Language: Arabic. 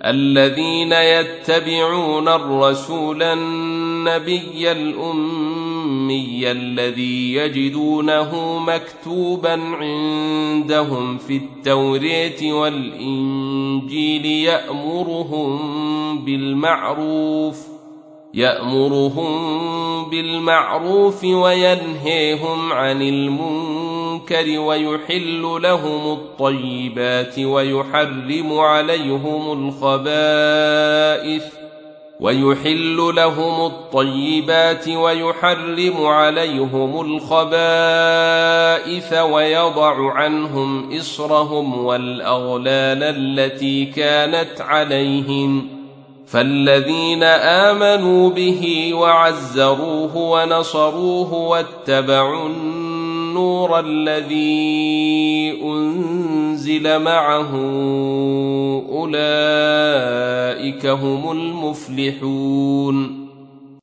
الذين يتبعون الرسول النبي الأمي الذي يجدونه مكتوبا عندهم في التوراة والإنجيل يأمرهم بالمعروف وينهيهم عن المنكر ويحل لهم الطيبات ويحرم عليهم الخبائث ويضع عنهم إصرهم والأغلال التي كانت عليهم. فالذين آمنوا به وعزروه ونصروه واتبعوا النور الذي أنزل معه أولئك هم المفلحون.